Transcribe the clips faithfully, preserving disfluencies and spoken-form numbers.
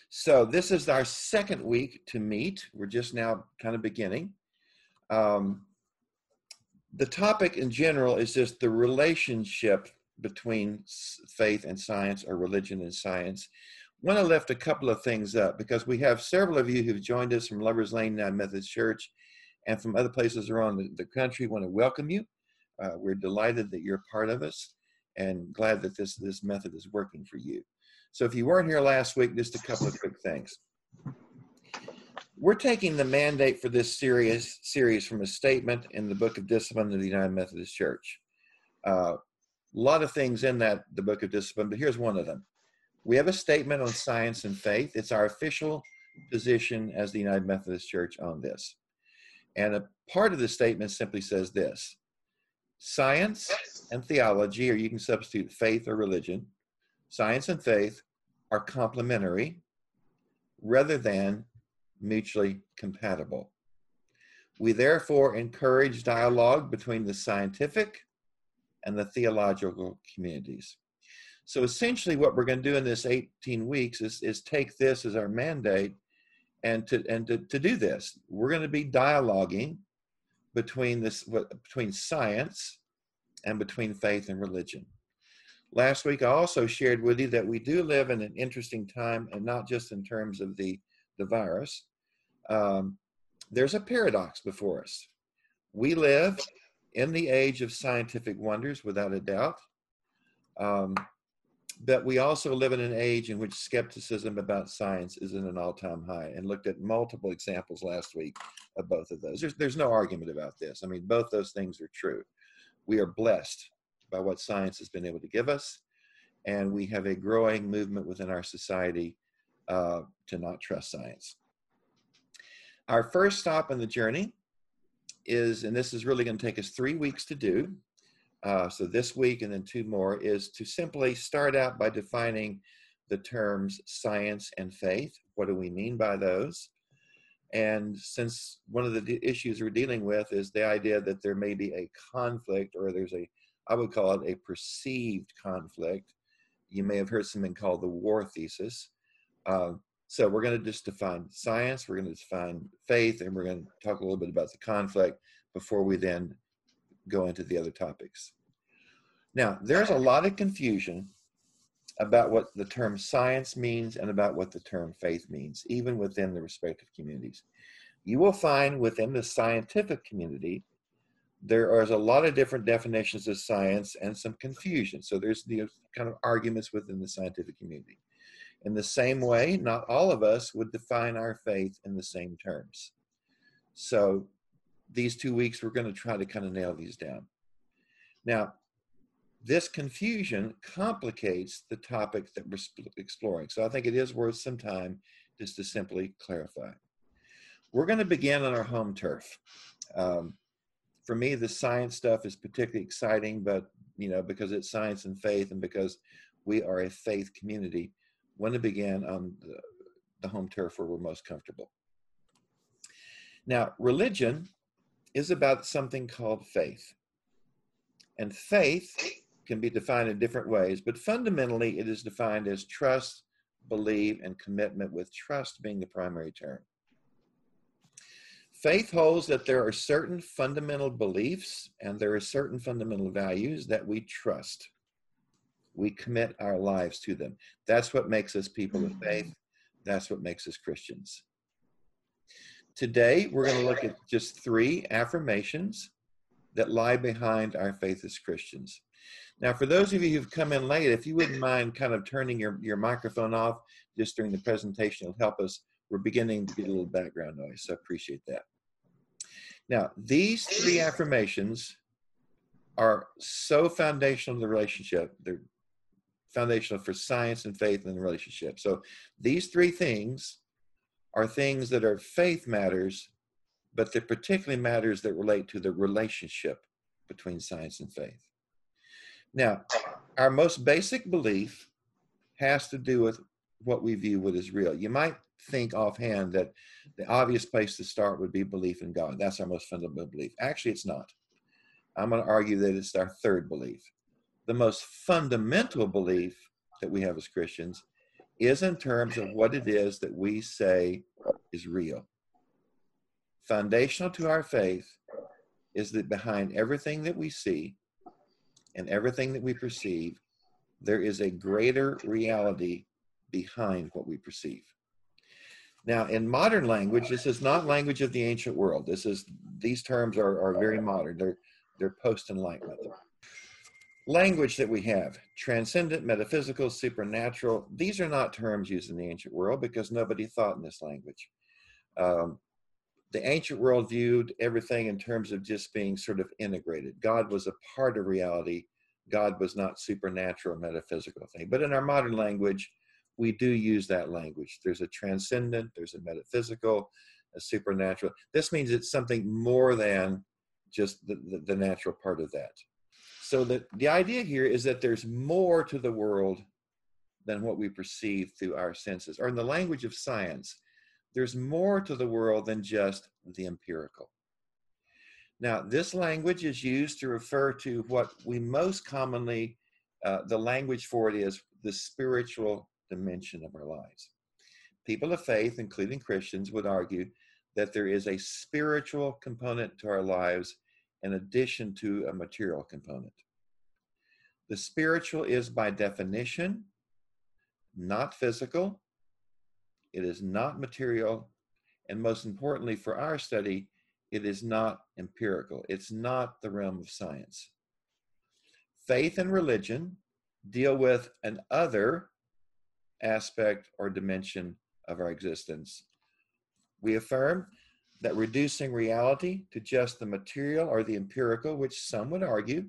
So this is our second week to meet. We're just now kind of beginning. Um, the topic in general is just the relationship between faith and science, or religion and science. I want to lift a couple of things up because we have several of you who've joined us from Lover's Lane Methodist Church and from other places around the, the country. We want to welcome you. Uh, we're delighted that you're part of us and glad that this, this method is working for you. So if you weren't here last week, just a couple of quick things. We're taking the mandate for this series, series from a statement in the Book of Discipline of the United Methodist Church. Uh, a lot of things in that, the Book of Discipline, but here's one of them. We have a statement on science and faith. It's our official position as the United Methodist Church on this. And a part of the statement simply says this: science and theology, or you can substitute faith or religion, science and faith are complementary rather than mutually compatible. We therefore encourage dialogue between the scientific and the theological communities. So essentially what we're going to do in this eighteen weeks is, is take this as our mandate and to and to, to do this. We're going to be dialoguing between this between science and between faith and religion. Last week, I also shared with you that we do live in an interesting time, and not just in terms of the, the virus. Um, there's a paradox before us. We live in the age of scientific wonders, without a doubt. Um, but we also live in an age in which skepticism about science is in an all-time high, and looked at multiple examples last week of both of those. There's, there's no argument about this. I mean, both those things are true. We are blessed by what science has been able to give us, and we have a growing movement within our society uh, to not trust science. Our first stop on the journey is, and this is really going to take us three weeks to do, uh, so this week and then two more, is to simply start out by defining the terms science and faith. What do we mean by those? And since one of the issues we're dealing with is the idea that there may be a conflict, or there's a, I would call it a perceived conflict. You may have heard something called the war thesis. Uh, so we're going to just define science, we're going to define faith, and we're going to talk a little bit about the conflict before we then go into the other topics. Now, there's a lot of confusion about what the term science means and about what the term faith means, even within the respective communities. You will find within the scientific community, there is a lot of different definitions of science and some confusion. So there's the kind of arguments within the scientific community. In the same way, not all of us would define our faith in the same terms. So these two weeks, we're going to try to kind of nail these down. Now, this confusion complicates the topic that we're exploring. So I think it is worth some time just to simply clarify. We're going to begin on our home turf. Um, For me, the science stuff is particularly exciting, but, you know, because it's science and faith, and because we are a faith community, I want to begin on the, the home turf where we're most comfortable. Now, religion is about something called faith. And faith can be defined in different ways, but fundamentally it is defined as trust, belief, and commitment, with trust being the primary term. Faith holds that there are certain fundamental beliefs and there are certain fundamental values that we trust. We commit our lives to them. That's what makes us people of faith. That's what makes us Christians. Today, we're going to look at just three affirmations that lie behind our faith as Christians. Now, for those of you who've come in late, if you wouldn't mind kind of turning your, your microphone off just during the presentation, it'll help us. We're beginning to get a little background noise, so I appreciate that. Now, these three affirmations are so foundational to the relationship. They're foundational for science and faith and the relationship. So these three things are things that are faith matters, but they're particularly matters that relate to the relationship between science and faith. Now, our most basic belief has to do with what we view what is real. You might think offhand that the obvious place to start would be belief in God. That's our most fundamental belief. Actually, it's not. I'm going to argue that it's our third belief. The most fundamental belief that we have as Christians is in terms of what it is that we say is real. Foundational to our faith is that behind everything that we see and everything that we perceive, there is a greater reality behind what we perceive. Now, in modern language, this is not language of the ancient world. This is, these terms are, are very modern. They're, they're post-enlightenment. Language that we have, transcendent, metaphysical, supernatural, these are not terms used in the ancient world because nobody thought in this language. Um, the ancient world viewed everything in terms of just being sort of integrated. God was a part of reality. God was not supernatural, metaphysical thing. But in our modern language, we do use that language. There's a transcendent, there's a metaphysical, a supernatural. This means it's something more than just the, the, the natural part of that. So that the idea here is that there's more to the world than what we perceive through our senses. Or in the language of science, there's more to the world than just the empirical. Now, this language is used to refer to what we most commonly, uh, the language for it is the spiritual dimension of our lives. People of faith, including Christians, would argue that there is a spiritual component to our lives in addition to a material component. The spiritual is by definition not physical, it is not material, and most importantly for our study, it is not empirical. It's not the realm of science. Faith and religion deal with an other aspect or dimension of our existence. We affirm that reducing reality to just the material or the empirical, which some would argue,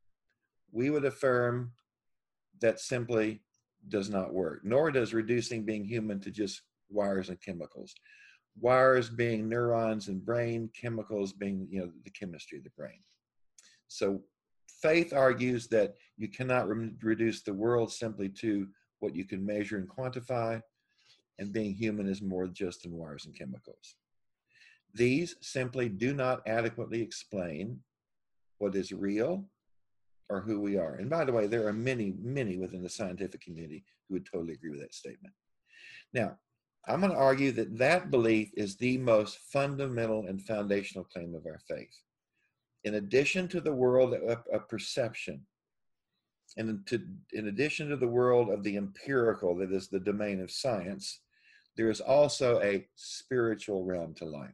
we would affirm that simply does not work, nor does reducing being human to just wires and chemicals. Wires being neurons and brain, chemicals being, you know, the chemistry of the brain. So faith argues that you cannot re reduce the world simply to what you can measure and quantify, and being human is more just than wires and chemicals. These simply do not adequately explain what is real or who we are. And by the way, there are many, many within the scientific community who would totally agree with that statement. Now, I'm going to argue that that belief is the most fundamental and foundational claim of our faith. In addition to the world of, of perception, and to, in addition to the world of the empirical, that is the domain of science, there is also a spiritual realm to life.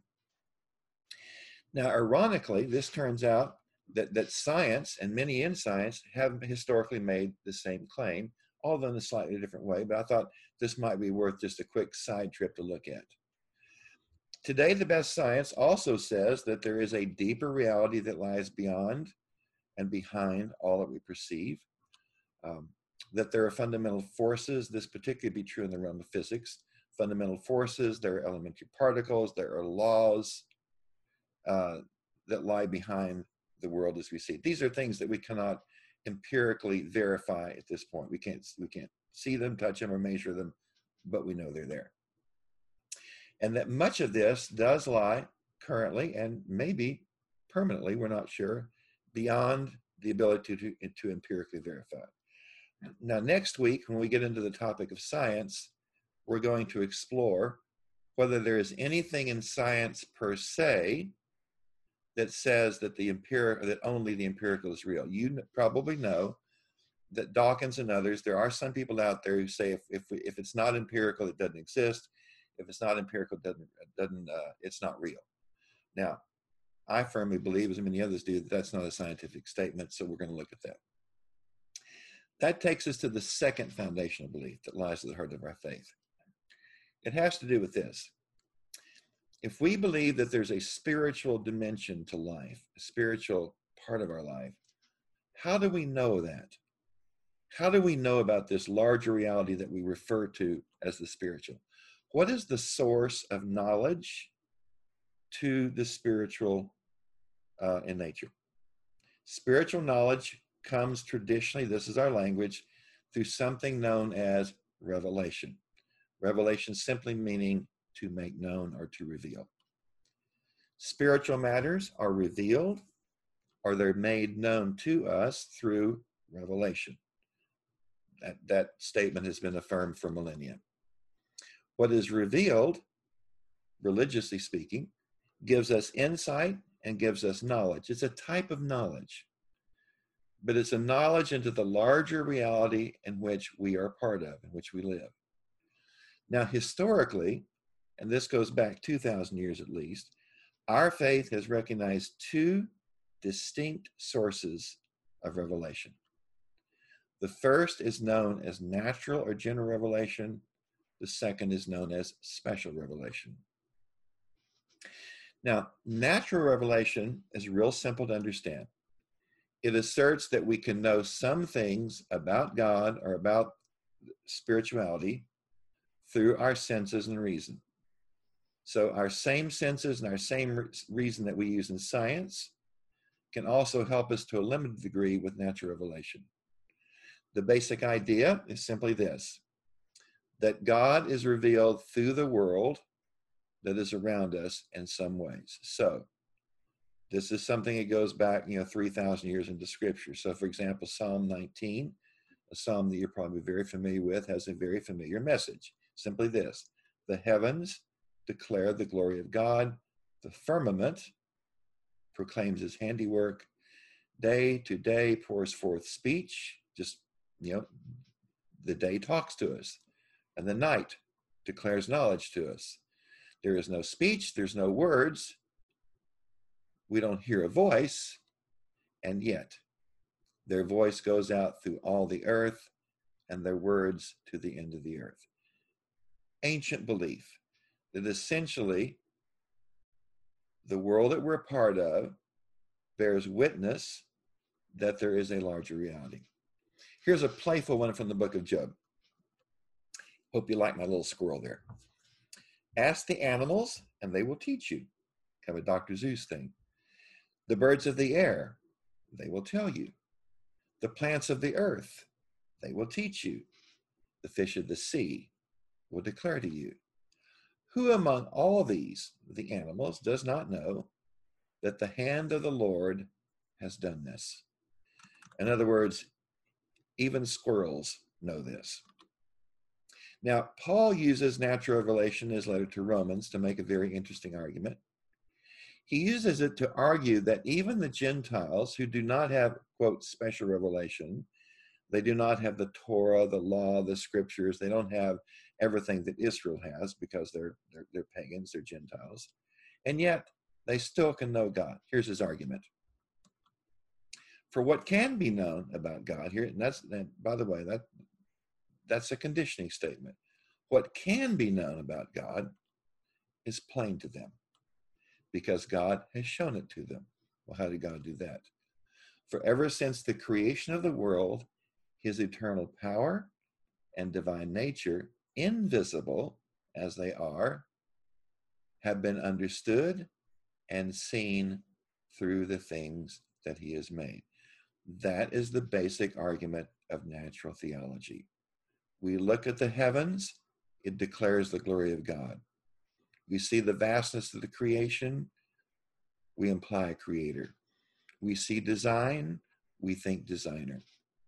Now, ironically, this turns out that, that science and many in science have historically made the same claim, although in a slightly different way, but I thought this might be worth just a quick side trip to look at. Today, the best science also says that there is a deeper reality that lies beyond and behind all that we perceive, um, that there are fundamental forces, this particularly be true in the realm of physics, fundamental forces, there are elementary particles, there are laws uh, that lie behind the world as we see it. These are things that we cannot empirically verify at this point. We can't, we can't see them, touch them, or measure them, but we know they're there. And that much of this does lie currently and maybe permanently, we're not sure, beyond the ability to, to empirically verify. Now, next week, when we get into the topic of science, we're going to explore whether there is anything in science per se that says that the empirical, that only the empirical is real. You probably know that Dawkins and others, there are some people out there who say if if, we, if it's not empirical, it doesn't exist. If it's not empirical, it doesn't doesn't uh, it's not real. Now, I firmly believe, as many others do, that that's not a scientific statement. So we're going to look at that. That takes us to the second foundational belief that lies at the heart of our faith. It has to do with this. If we believe that there's a spiritual dimension to life, a spiritual part of our life, how do we know that? How do we know about this larger reality that we refer to as the spiritual? What is the source of knowledge to the spiritual uh, in nature? Spiritual knowledge comes traditionally, this is our language, through something known as revelation. Revelation simply meaning to make known or to reveal. Spiritual matters are revealed or they're made known to us through revelation. That, that statement has been affirmed for millennia. What is revealed, religiously speaking, gives us insight and gives us knowledge. It's a type of knowledge, but it's a knowledge into the larger reality in which we are part of, in which we live. Now, historically, and this goes back two thousand years at least, our faith has recognized two distinct sources of revelation. The first is known as natural or general revelation. The second is known as special revelation. Now, natural revelation is real simple to understand. It asserts that we can know some things about God or about spirituality through our senses and reason. So our same senses and our same re- reason that we use in science can also help us to a limited degree with natural revelation. The basic idea is simply this, that God is revealed through the world that is around us in some ways. So this is something that goes back, you know, three thousand years into Scripture. So, for example, Psalm nineteen, a psalm that you're probably very familiar with, has a very familiar message. Simply this, the heavens declare the glory of God, the firmament proclaims his handiwork, day to day pours forth speech, just, you know, the day talks to us, and the night declares knowledge to us. There is no speech, there's no words, we don't hear a voice, and yet their voice goes out through all the earth and their words to the end of the earth. Ancient belief that essentially the world that we're a part of bears witness that there is a larger reality. Here's a playful one from the book of Job. Hope you like my little squirrel there. Ask the animals and they will teach you. Kind of a Doctor Seuss thing. The birds of the air, they will tell you. The plants of the earth, they will teach you. The fish of the sea will declare to you. Who among all these, the animals, does not know that the hand of the Lord has done this? In other words, even squirrels know this. Now, Paul uses natural revelation in his letter to Romans to make a very interesting argument. He uses it to argue that even the Gentiles who do not have, quote, special revelation, they do not have the Torah, the law, the scriptures, they don't have everything that Israel has because they're, they're, they're pagans, they're Gentiles, and yet they still can know God. Here's his argument. For what can be known about God here, and that's, and by the way, that that's a conditioning statement. What can be known about God is plain to them because God has shown it to them. Well, how did God do that? For ever since the creation of the world, his eternal power and divine nature, invisible as they are, have been understood and seen through the things that he has made. That is the basic argument of natural theology. We look at the heavens, it declares the glory of God. We see the vastness of the creation, we imply a creator. We see design, we think designer.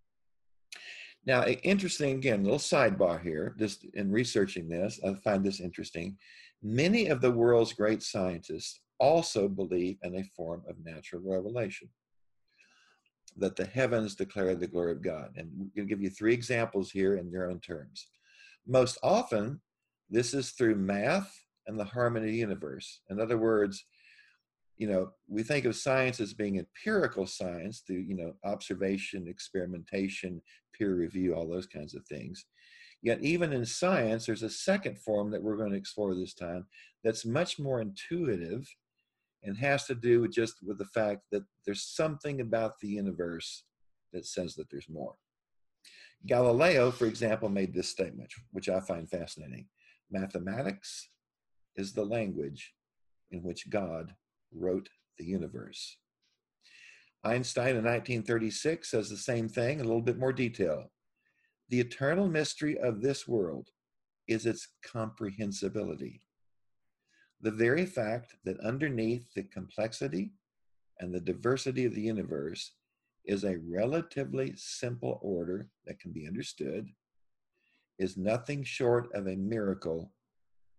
Now, interesting, again, little sidebar here, just in researching this, I find this interesting. Many of the world's great scientists also believe in a form of natural revelation, that the heavens declare the glory of God. And we're going to give you three examples here in their own terms. Most often, this is through math and the harmony of the universe. In other words, you know, we think of science as being empirical science through, you know, observation, experimentation, peer review, all those kinds of things. Yet even in science, there's a second form that we're going to explore this time that's much more intuitive and has to do with just with the fact that there's something about the universe that says that there's more. Galileo, for example, made this statement, which I find fascinating. Mathematics is the language in which God wrote the universe. Einstein in nineteen thirty-six says the same thing, a little bit more detail. The eternal mystery of this world is its comprehensibility. The very fact that underneath the complexity and the diversity of the universe is a relatively simple order that can be understood is nothing short of a miracle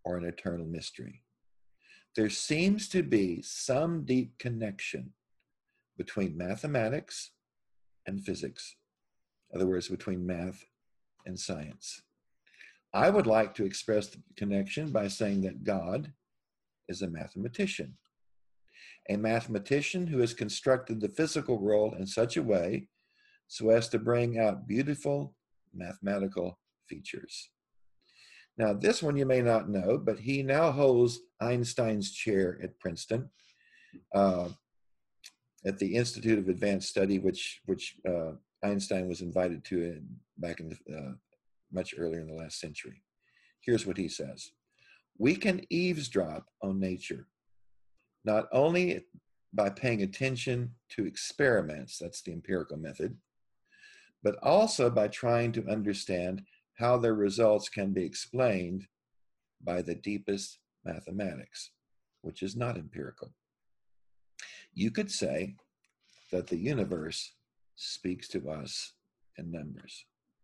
or an eternal mystery. There seems to be some deep connection between mathematics and physics. In other words, between math and science. I would like to express the connection by saying that God is a mathematician. A mathematician who has constructed the physical world in such a way so as to bring out beautiful mathematical features. Now, this one you may not know, but he now holds Einstein's chair at Princeton, uh, at the Institute of Advanced Study, which which uh, Einstein was invited to in, back in the, uh, much earlier in the last century. Here's what he says. We can eavesdrop on nature, not only by paying attention to experiments, that's the empirical method, but also by trying to understand how their results can be explained by the deepest mathematics, which is not empirical. You could say that the universe speaks to us in numbers.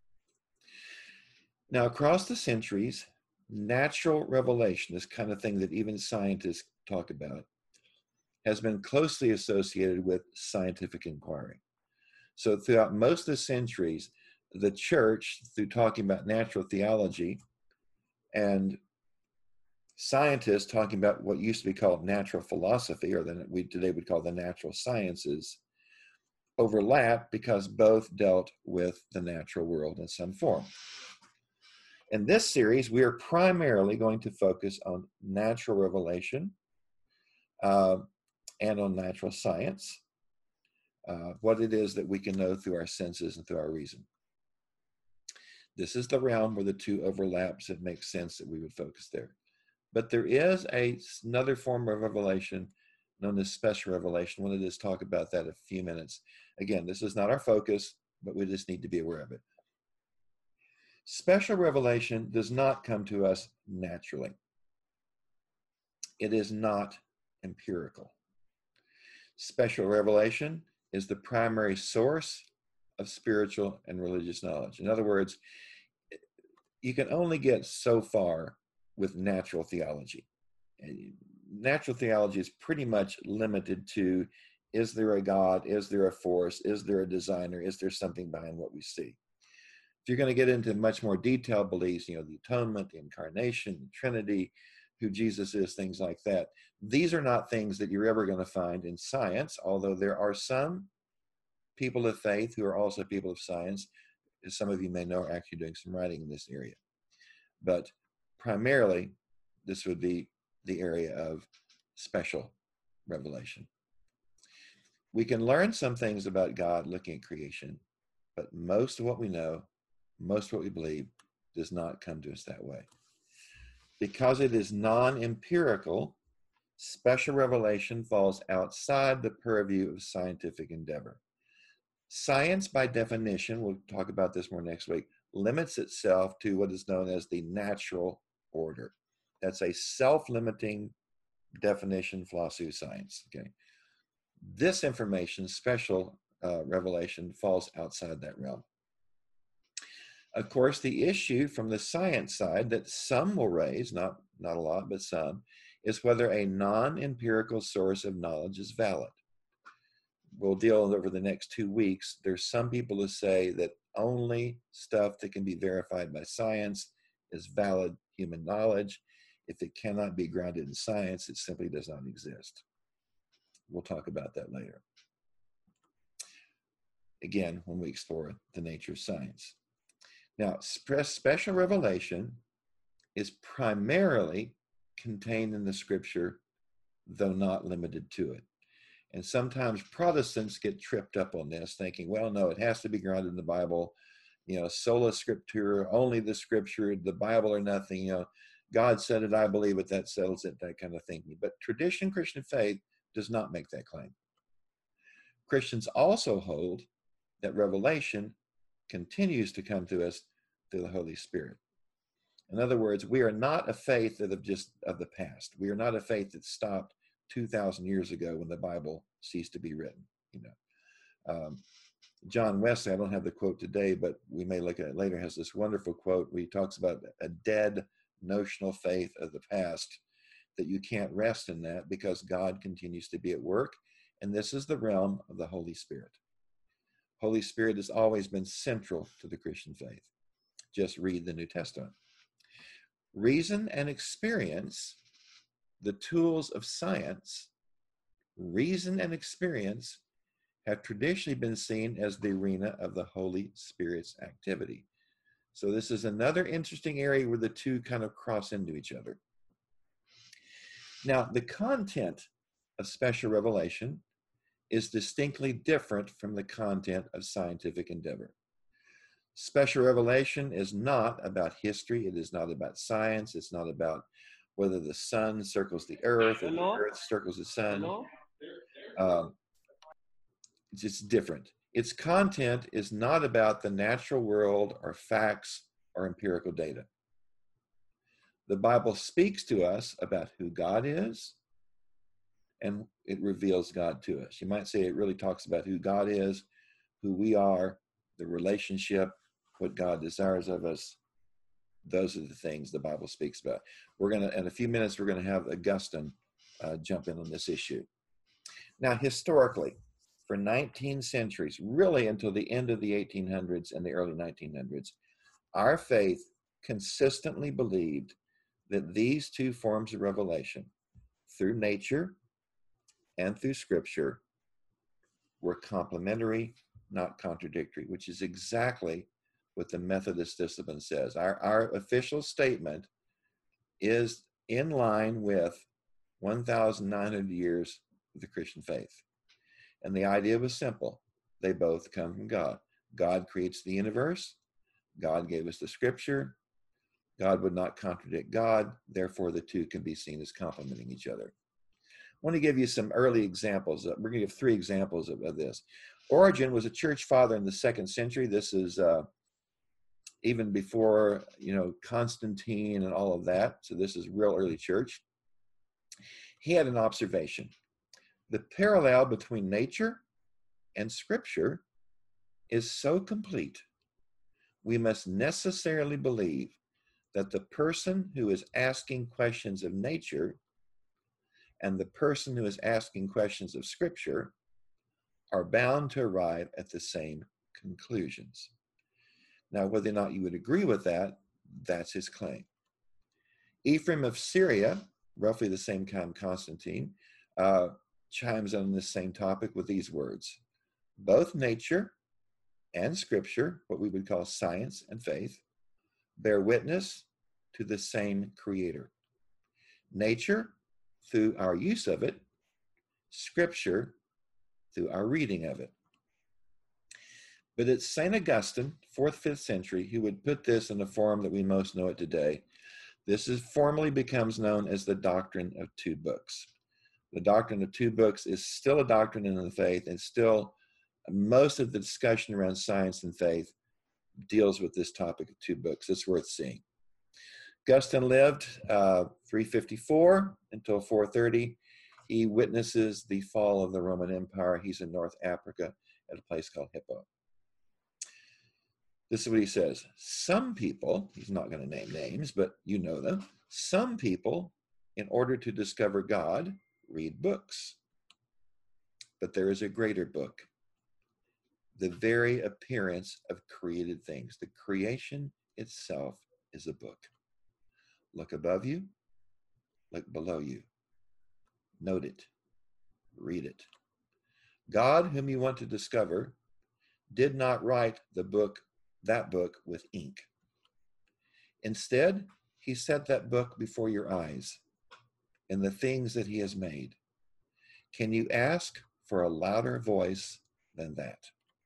Now, across the centuries, natural revelation, this kind of thing that even scientists talk about, has been closely associated with scientific inquiry. So throughout most of the centuries, the church, through talking about natural theology, and scientists talking about what used to be called natural philosophy, or that we today would call the natural sciences, overlap because both dealt with the natural world in some form. In this series, we are primarily going to focus on natural revelation uh, and on natural science, uh, what it is that we can know through our senses and through our reason. This is the realm where the two overlaps. It makes sense that we would focus there. But there is a, another form of revelation known as special revelation. I wanted to just talk about that a few minutes. Again, this is not our focus, but we just need to be aware of it. Special revelation does not come to us naturally. It is not empirical. Special revelation is the primary source of spiritual and religious knowledge. In other words, you can only get so far with natural theology. Natural theology is pretty much limited to, is there a God? Is there a force? Is there a designer? Is there something behind what we see? If you're going to get into much more detailed beliefs, you know, the atonement, the incarnation, the Trinity, who Jesus is, things like that, these are not things that you're ever going to find in science, although there are some people of faith who are also people of science, as some of you may know, are actually doing some writing in this area. But primarily, this would be the area of special revelation. We can learn some things about God looking at creation, but most of what we know, most of what we believe, does not come to us that way. Because it is non-empirical, special revelation falls outside the purview of scientific endeavor. Science, by definition, we'll talk about this more next week, limits itself to what is known as the natural order. That's a self-limiting definition philosophy of science. Okay, this information, special uh, revelation, falls outside that realm. Of course, the issue from the science side that some will raise, not, not a lot, but some, is whether a non-empirical source of knowledge is valid. We'll deal over the next two weeks. There's some people who say that only stuff that can be verified by science is valid human knowledge. If it cannot be grounded in science, it simply does not exist. We'll talk about that later. Again, when we explore the nature of science. Now, special revelation is primarily contained in the scripture, though not limited to it. And sometimes Protestants get tripped up on this, thinking, well, no, it has to be grounded in the Bible, you know, sola scriptura, only the scripture, the Bible or nothing, you know, God said it, I believe it, that settles it, that kind of thinking. But tradition, Christian faith, does not make that claim. Christians also hold that revelation continues to come to us through the Holy Spirit. In other words, we are not a faith of just of the past. We are not a faith that stopped two thousand years ago when the Bible ceased to be written. You know, um, John Wesley, I don't have the quote today, but we may look at it later, has this wonderful quote where he talks about a dead notional faith of the past, that you can't rest in that because God continues to be at work. And this is the realm of the Holy Spirit. Holy Spirit has always been central to the Christian faith. Just read the New Testament. Reason and experience, the tools of science, reason and experience have traditionally been seen as the arena of the Holy Spirit's activity. So this is another interesting area where the two kind of cross into each other. Now, the content of special revelation is distinctly different from the content of scientific endeavor. Special revelation is not about history. It is not about science. It's not about whether the sun circles the earth or Hello? the earth circles the sun. Hello? Um, it's just different. Its content is not about the natural world or facts or empirical data. The Bible speaks to us about who God is, and it reveals God to us. You might say it really talks about who God is, who we are, the relationship, what God desires of us. Those are the things the Bible speaks about. We're going to, in a few minutes, we're going to have Augustine uh, jump in on this issue. Now, historically, for nineteen centuries, really until the end of the eighteen hundreds and the early nineteen hundreds, our faith consistently believed that these two forms of revelation, through nature and through Scripture, were complementary, not contradictory, which is exactly what the Methodist discipline says. Our, our official statement is in line with one thousand nine hundred years of the Christian faith. And the idea was simple. They both come from God. God creates the universe. God gave us the Scripture. God would not contradict God. Therefore, the two can be seen as complementing each other. I want to give you some early examples. We're going to give three examples of, of this. Origen was a church father in the second century. This is uh, even before, you know, Constantine and all of that. So this is real early church. He had an observation. The parallel between nature and Scripture is so complete, we must necessarily believe that the person who is asking questions of nature and the person who is asking questions of Scripture are bound to arrive at the same conclusions. Now, whether or not you would agree with that, that's his claim. Ephraim of Syria, roughly the same time Constantine, uh, chimes on this same topic with these words. Both nature and Scripture, what we would call science and faith, bear witness to the same Creator. Nature, through our use of it, Scripture, through our reading of it. But it's Saint Augustine, fourth, fifth century, who would put this in the form that we most know it today. This is formally becomes known as the doctrine of two books. The doctrine of two books is still a doctrine in the faith, and still most of the discussion around science and faith deals with this topic of two books. It's worth seeing. Augustine lived uh, three fifty-four until four thirty. He witnesses the fall of the Roman Empire. He's in North Africa at a place called Hippo. This is what he says. Some people, he's not going to name names, but you know them. Some people, in order to discover God, read books. But there is a greater book. The very appearance of created things. The creation itself is a book. Look above you. Look below you. Note it. Read it. God, whom you want to discover, did not write the book, that book with ink. Instead, he set that book before your eyes and the things that he has made. Can you ask for a louder voice than that?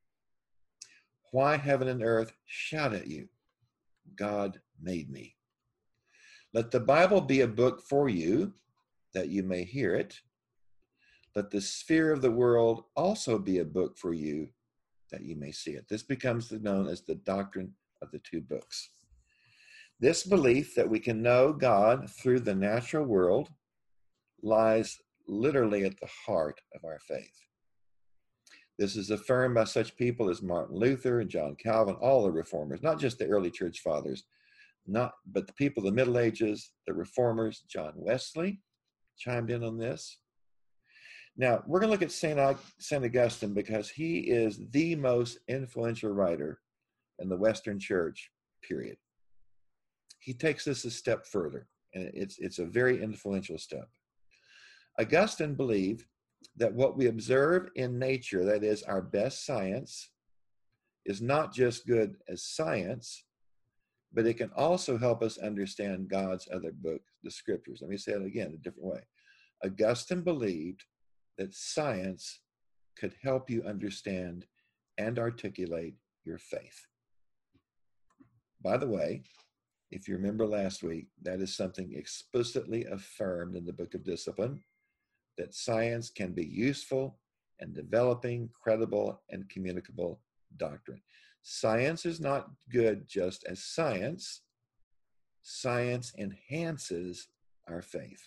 Why heaven and earth shout at you? God made me. Let the Bible be a book for you that you may hear it. Let the sphere of the world also be a book for you that you may see it. This becomes known as the doctrine of the two books. This belief that we can know God through the natural world lies literally at the heart of our faith. This is affirmed by such people as Martin Luther and John Calvin, all the reformers, not just the early church fathers, not, but the people of the Middle Ages, the reformers, John Wesley chimed in on this. Now, we're going to look at Saint Saint Augustine because he is the most influential writer in the Western Church, period. He takes this a step further, and it's, it's a very influential step. Augustine believed that what we observe in nature, that is our best science, is not just good as science, but it can also help us understand God's other books, the scriptures. Let me say it again a different way. Augustine believed that science could help you understand and articulate your faith. By the way, if you remember last week, that is something explicitly affirmed in the Book of Discipline, that science can be useful in developing credible and communicable doctrine. Science is not good just as science. Science enhances our faith.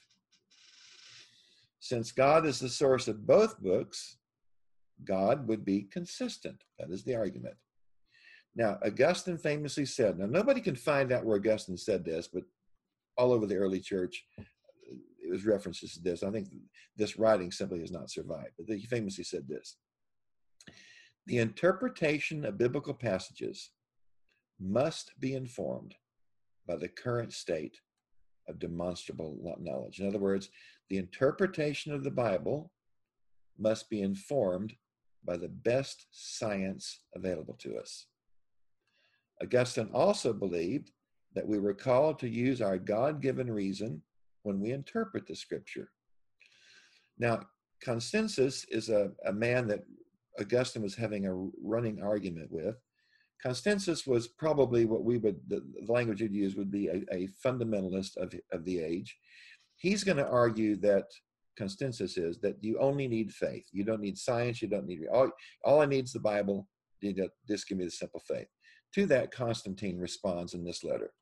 Since God is the source of both books, God would be consistent. That is the argument. Now, Augustine famously said, now nobody can find out where Augustine said this, but all over the early church, it was references to this. I think this writing simply has not survived, but he famously said this: the interpretation of biblical passages must be informed by the current state of demonstrable knowledge. In other words, the interpretation of the Bible must be informed by the best science available to us. Augustine also believed that we were called to use our God-given reason when we interpret the scripture. Now, Consensus is a, a man that Augustine was having a running argument with. Consensus was probably what we would, the, the language you'd use would be a, a fundamentalist of, of the age. He's going to argue that Consensus is that you only need faith. You don't need science. You don't need, all, all I need is the Bible. You know, just give me the simple faith. To that, Constantine responds in this letter.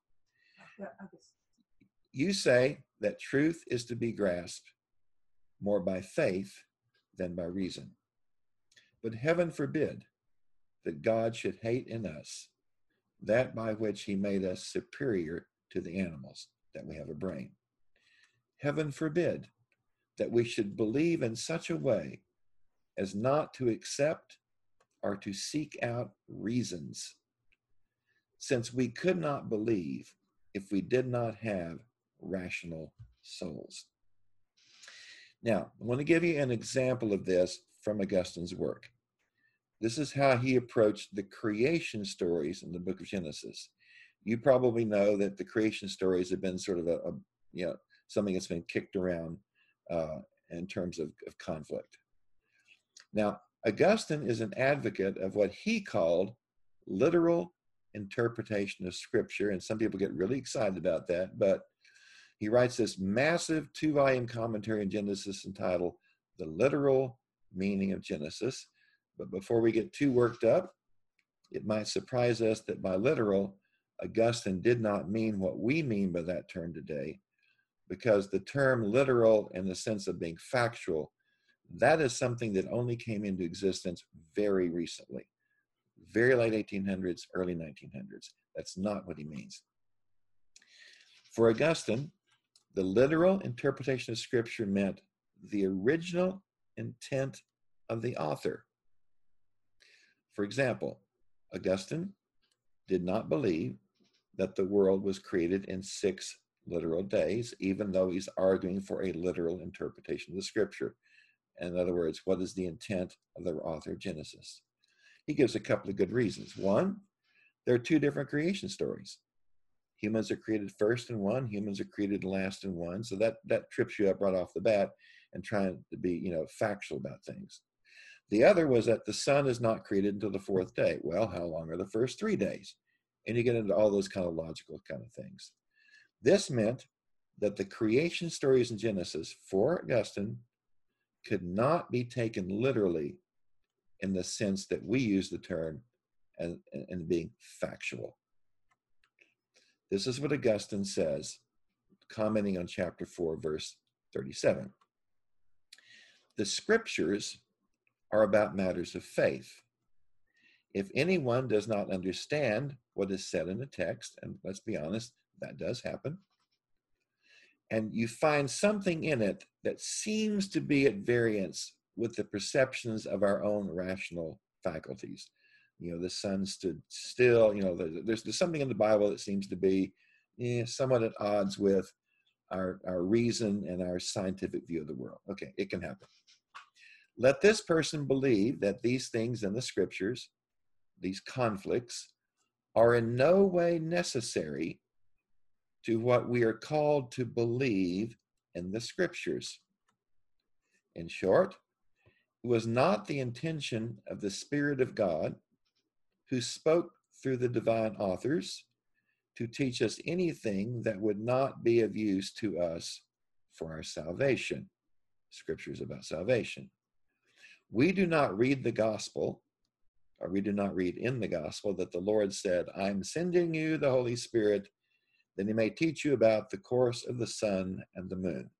You say that truth is to be grasped more by faith than by reason. But heaven forbid that God should hate in us that by which he made us superior to the animals, that we have a brain. Heaven forbid that we should believe in such a way as not to accept or to seek out reasons, since we could not believe if we did not have rational souls. Now, I want to give you an example of this from Augustine's work. This is how he approached the creation stories in the book of Genesis. You probably know that the creation stories have been sort of a, a you know, something that's been kicked around uh, in terms of, of conflict. Now, Augustine is an advocate of what he called literal interpretation of scripture, and some people get really excited about that, but he writes this massive two-volume commentary on Genesis entitled The Literal Meaning of Genesis. But before we get too worked up, it might surprise us that by literal, Augustine did not mean what we mean by that term today, because the term literal in the sense of being factual, that is something that only came into existence very recently, very late eighteen hundreds, early nineteen hundreds. That's not what he means. For Augustine, the literal interpretation of scripture meant the original intent of the author. For example, Augustine did not believe that the world was created in six literal days, even though he's arguing for a literal interpretation of the scripture. In other words, what is the intent of the author of Genesis? He gives a couple of good reasons. One, there are two different creation stories. Humans are created first in one, humans are created last in one. So that, that trips you up right off the bat and trying to be, you know, factual about things. The other was that the sun is not created until the fourth day. Well, how long are the first three days? And you get into all those kind of logical kind of things. This meant that the creation stories in Genesis for Augustine could not be taken literally in the sense that we use the term and, and being factual. This is what Augustine says, commenting on chapter four, verse thirty-seven. The scriptures are about matters of faith. If anyone does not understand what is said in the text, and let's be honest, That does happen. And you find something in it that seems to be at variance with the perceptions of our own rational faculties. You know, the sun stood still. You know, there's, there's something in the Bible that seems to be eh, somewhat at odds with our, our reason and our scientific view of the world. Okay, it can happen. Let this person believe that these things in the scriptures, these conflicts, are in no way necessary to what we are called to believe in the scriptures. In short, it was not the intention of the Spirit of God, who spoke through the divine authors, to teach us anything that would not be of use to us for our salvation. Scriptures about salvation. We do not read the gospel, or we do not read in the gospel that the Lord said, I'm sending you the Holy Spirit, that he may teach you about the course of the sun and the moon.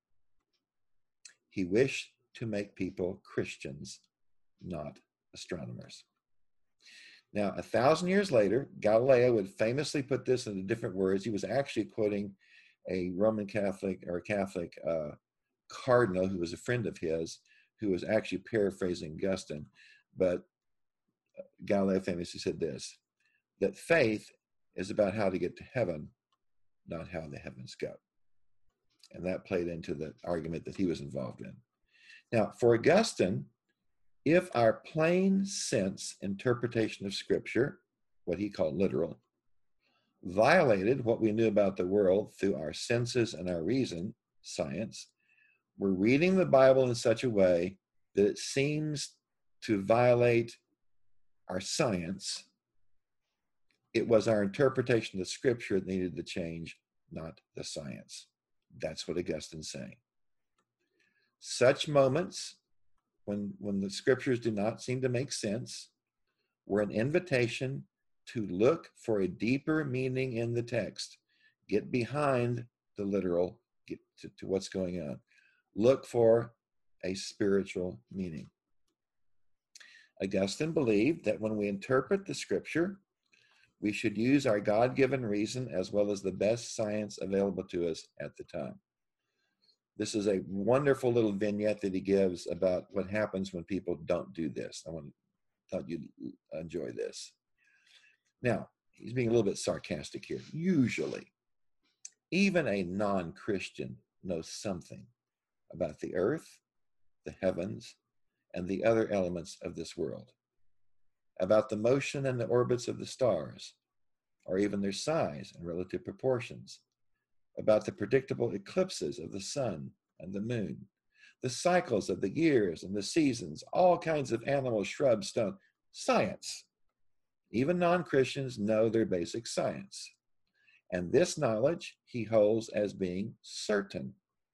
He wished to make people Christians, not astronomers. Now, a thousand years later, Galileo would famously put this into different words. He was actually quoting a Roman Catholic or a Catholic uh, cardinal who was a friend of his, who was actually paraphrasing Augustine. But Galileo famously said this, that faith is about how to get to heaven, not how the heavens go. And that played into the argument that he was involved in. Now, for Augustine, if our plain sense interpretation of Scripture, what he called literal, violated what we knew about the world through our senses and our reason, science, we're reading the Bible in such a way that it seems to violate our science. It was our interpretation of Scripture that needed to change, not the science. That's what Augustine's saying. Such moments, when, when the Scriptures do not seem to make sense, were an invitation to look for a deeper meaning in the text. Get behind the literal, get to, to what's going on. Look for a spiritual meaning. Augustine believed that when we interpret the Scripture, we should use our God-given reason as well as the best science available to us at the time. This is a wonderful little vignette that he gives about what happens when people don't do this. I want, thought you'd enjoy this. Now, he's being a little bit sarcastic here. Usually, even a non-Christian knows something about the earth, the heavens, and the other elements of this world, about the motion and the orbits of the stars, or even their size and relative proportions, about the predictable eclipses of the sun and the moon, the cycles of the years and the seasons, all kinds of animals, shrubs, stone, science. Even non-Christians know their basic science. And this knowledge he holds as being certain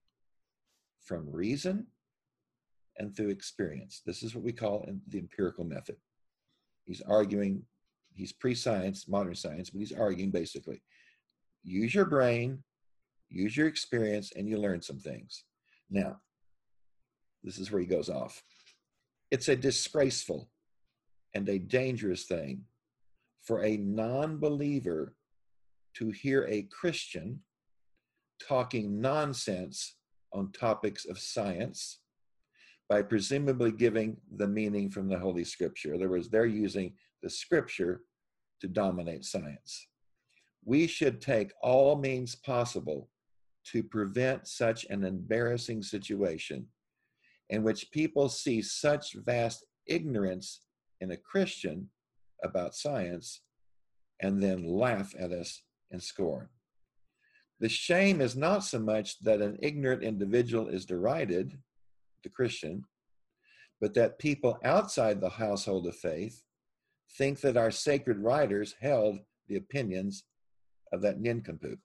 from reason and through experience. This is what we call the empirical method. He's arguing, he's pre-science, modern science, but he's arguing basically, use your brain, use your experience, and you learn some things. Now, this is where he goes off. It's a disgraceful and a dangerous thing for a non-believer to hear a Christian talking nonsense on topics of science by presumably giving the meaning from the Holy Scripture. In other words, they're using the Scripture to dominate science. We should take all means possible to prevent such an embarrassing situation in which people see such vast ignorance in a Christian about science and then laugh at us in scorn. The shame is not so much that an ignorant individual is derided, the Christian, but that people outside the household of faith think that our sacred writers held the opinions of that nincompoop,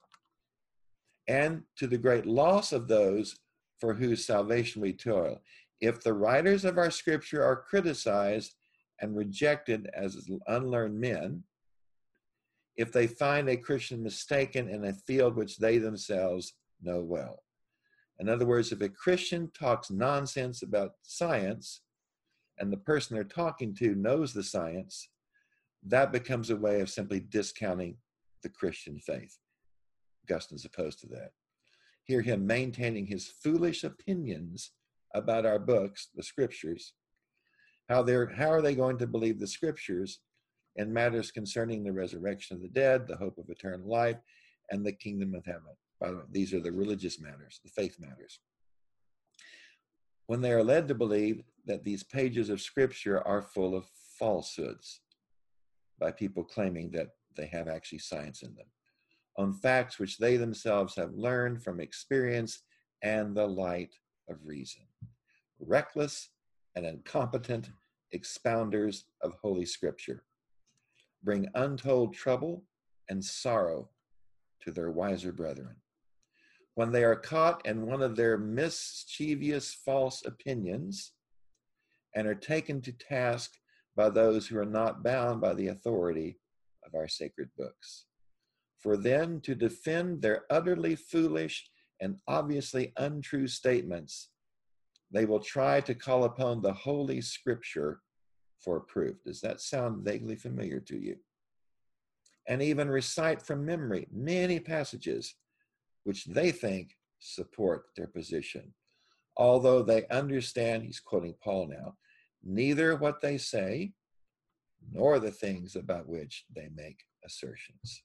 and to the great loss of those for whose salvation we toil. If the writers of our Scripture are criticized and rejected as unlearned men, if they find a Christian mistaken in a field which they themselves know well. In other words, if a Christian talks nonsense about science and the person they're talking to knows the science, that becomes a way of simply discounting the Christian faith. Augustine's opposed to that. Hear him maintaining his foolish opinions about our books, the scriptures. How they're how are they going to believe the scriptures in matters concerning the resurrection of the dead, the hope of eternal life, and the kingdom of heaven? By the way, these are the religious matters, the faith matters. When they are led to believe that these pages of scripture are full of falsehoods by people claiming that they have actually science in them, on facts which they themselves have learned from experience and the light of reason. Reckless and incompetent expounders of Holy Scripture bring untold trouble and sorrow to their wiser brethren. When they are caught in one of their mischievous false opinions and are taken to task by those who are not bound by the authority of our sacred books. For then to defend their utterly foolish and obviously untrue statements, they will try to call upon the Holy Scripture for proof. Does that sound vaguely familiar to you? And even recite from memory many passages which they think support their position, although they understand, he's quoting Paul now, neither what they say nor the things about which they make assertions.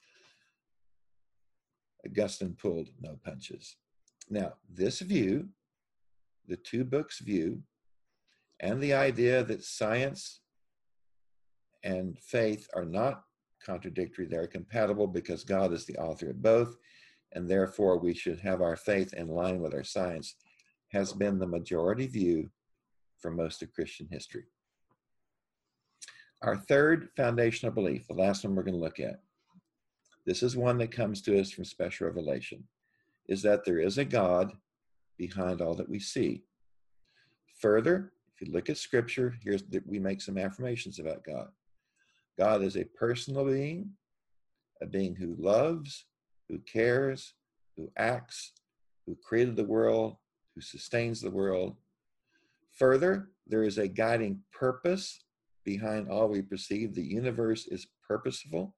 Augustine pulled no punches. Now, this view, the two books view, and the idea that science and faith are not contradictory, they're compatible because God is the author of both, and therefore we should have our faith in line with our science, has been the majority view for most of Christian history. Our third foundational belief, the last one we're going to look at, this is one that comes to us from special revelation, is that there is a God behind all that we see. Further, if you look at Scripture, here's that we make some affirmations about God. God is a personal being, a being who loves, who cares, who acts, who created the world, who sustains the world. Further, there is a guiding purpose behind all we perceive. The universe is purposeful.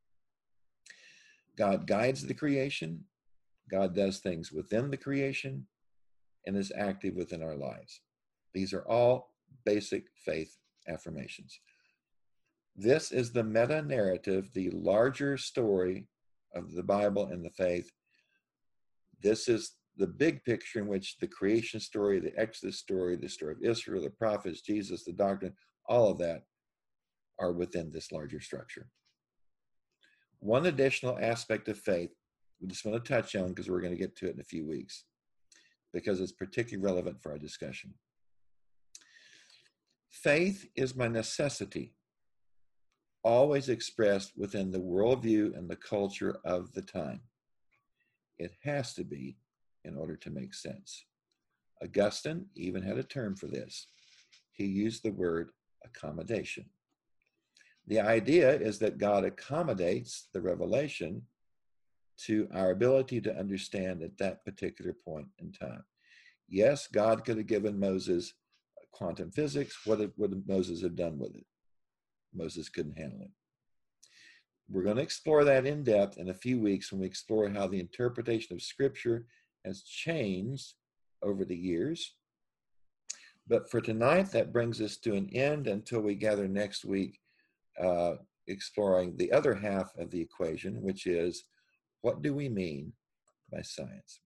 God guides the creation. God does things within the creation and is active within our lives. These are all basic faith affirmations. This is the meta-narrative, the larger story of the Bible and the faith. This is the big picture in which the creation story, the Exodus story, the story of Israel, the prophets, Jesus, the doctrine, all of that are within this larger structure. One additional aspect of faith we just want to touch on, because we're going to get to it in a few weeks, because it's particularly relevant for our discussion. Faith is by necessity always expressed within the worldview and the culture of the time. It has to be in order to make sense. Augustine even had a term for this. He used the word accommodation. The idea is that God accommodates the revelation to our ability to understand at that particular point in time. Yes, God could have given Moses quantum physics. What would Moses have done with it? Moses couldn't handle it. We're going to explore that in depth in a few weeks when we explore how the interpretation of Scripture has changed over the years. But for tonight, that brings us to an end until we gather next week, uh, exploring the other half of the equation, which is, what do we mean by science?